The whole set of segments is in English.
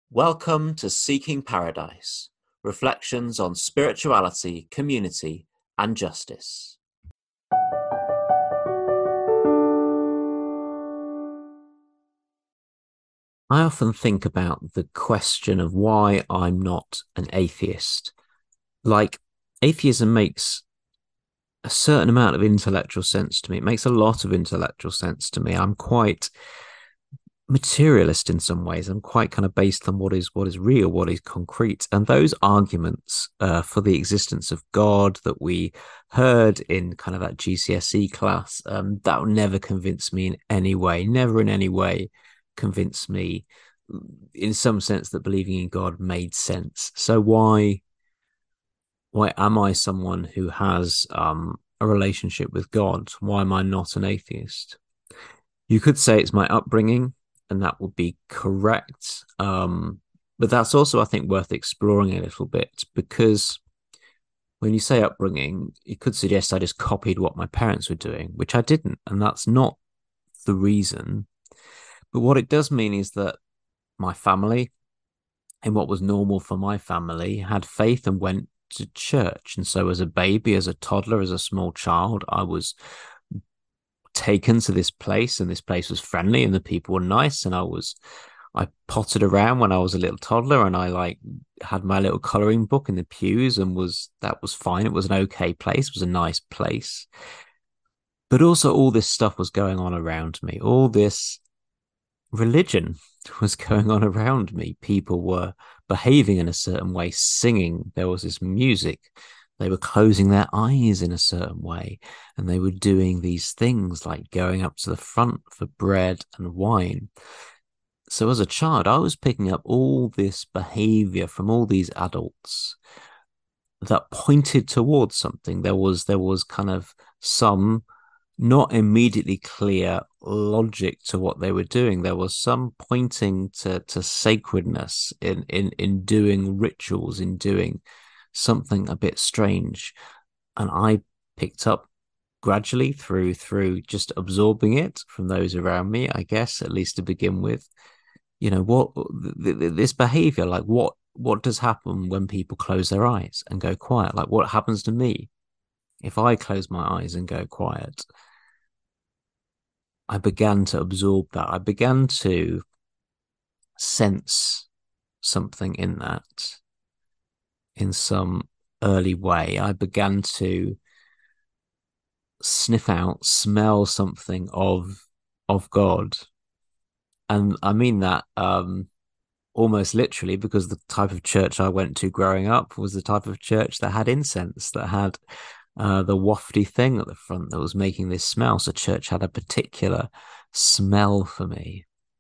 Welcome to Seeking Paradise, reflections on spirituality, community, and justice. I often think about the question of why I'm not an atheist. Like, atheism makes a certain amount of intellectual sense to me. It makes a lot of intellectual sense to me. I'm quite materialist in some ways. I'm quite kind of based on what is real, what is concrete, and those arguments for the existence of God that we heard in kind of that GCSE class, that will never convince me in any way. Never in any way convince me, in some sense, that believing in God made sense. So why am I someone who has a relationship with God? Why am I not an atheist? You could say it's my upbringing, and that would be correct. But that's also, I think, worth exploring a little bit, because when you say upbringing, you could suggest I just copied what my parents were doing, which I didn't. And that's not the reason. But what it does mean is that my family, in what was normal for my family, had faith and went to church. And so, as a baby, as a toddler, as a small child, I was taken to this place, and this place was friendly and the people were nice, and I potted around when I was a little toddler, and I like had my little coloring book in the pews, and that was fine. It was an okay place, it was a nice place. But also all this stuff was going on around me. All this religion was going on around me. People were behaving in a certain way, singing. There was this music. They were closing their eyes in a certain way, and they were doing these things like going up to the front for bread and wine. So as a child, I was picking up all this behavior from all these adults that pointed towards something. There was kind of some not immediately clear logic to what they were doing. There was some pointing to sacredness in doing rituals, in doing something a bit strange. And I picked up gradually through just absorbing it from those around me, I guess, at least to begin with. What this behavior, like what does happen when people close their eyes and go quiet? Like, what happens to me if I close my eyes and go quiet? I began to absorb that. I began to sense something in that in some early way. I began to sniff out, smell something of God. And I mean that almost literally, because the type of church I went to growing up was the type of church that had incense, that had the wafty thing at the front that was making this smell. So church had a particular smell for me.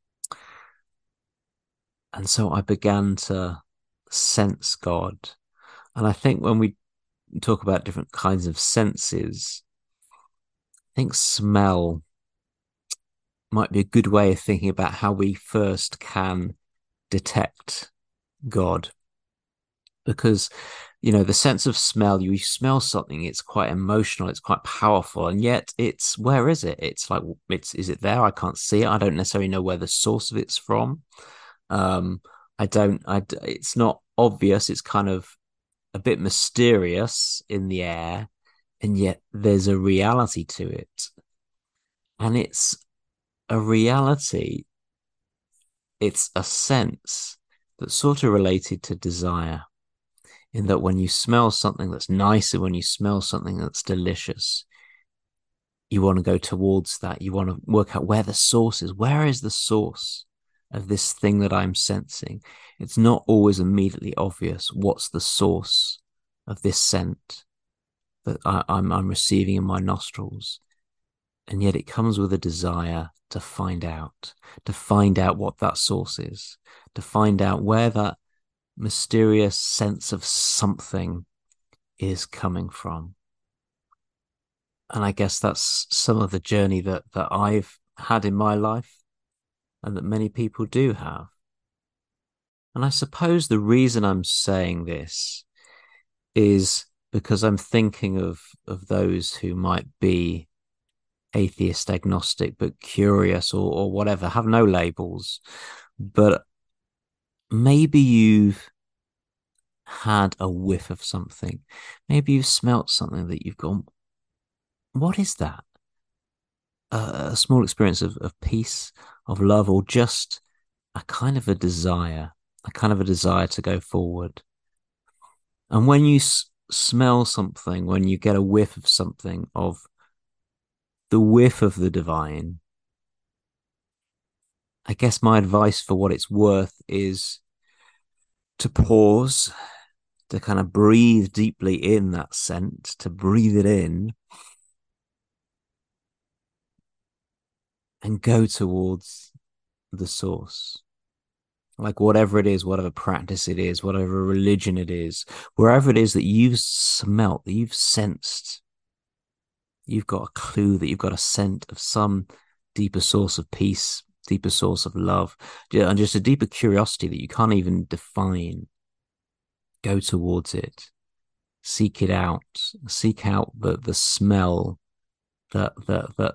And so I began to sense God. And I think when we talk about different kinds of senses, I think smell might be a good way of thinking about how we first can detect God. Because, the sense of smell, you smell something, it's quite emotional, it's quite powerful. And yet where is it? It's like, is it there? I can't see it. I don't necessarily know where the source of it's from. Um, it's not obvious. It's kind of a bit mysterious in the air, and yet there's a reality to it. And it's a reality, it's a sense that's sort of related to desire, in that when you smell something that's nice and when you smell something that's delicious, you want to go towards that. You want to work out where the source is. Where is the source of this thing that I'm sensing? It's not always immediately obvious what's the source of this scent that I'm receiving in my nostrils. And yet it comes with a desire to find out what that source is, to find out where that mysterious sense of something is coming from. And I guess that's some of the journey that I've had in my life, and that many people do have. And I suppose the reason I'm saying this is because I'm thinking of those who might be atheist, agnostic, but curious, or whatever, have no labels, but maybe you've had a whiff of something. Maybe you've smelt something that you've gone, what is that? A small experience of peace, of love, or just a kind of a kind of a desire to go forward. And when you smell something, when you get a whiff of something, of the whiff of the divine, I guess my advice for what it's worth is to pause, to kind of breathe deeply in that scent, to breathe it in and go towards the source. Like whatever it is, whatever practice it is, whatever religion it is, wherever it is that you've smelt, that you've sensed, you've got a clue, that you've got a scent of some deeper source of peace, deeper source of love, and just a deeper curiosity that you can't even define. Go towards it, seek it out, seek out the smell that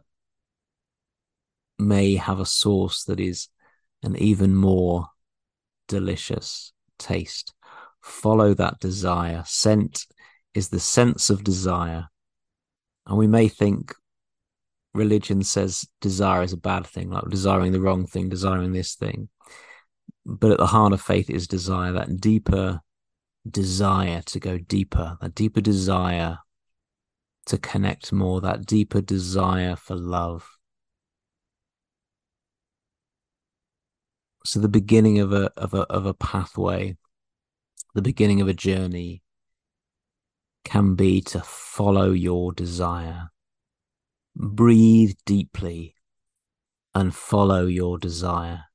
may have a source that is an even more delicious taste. Follow that desire. Scent is the sense of desire. And we may think religion says desire is a bad thing, like desiring the wrong thing, desiring this thing. But at the heart of faith is desire, that deeper desire to go deeper, that deeper desire to connect more, that deeper desire for love. So the beginning of a pathway, the beginning of a journey can be to follow your desire. Breathe deeply and follow your desire.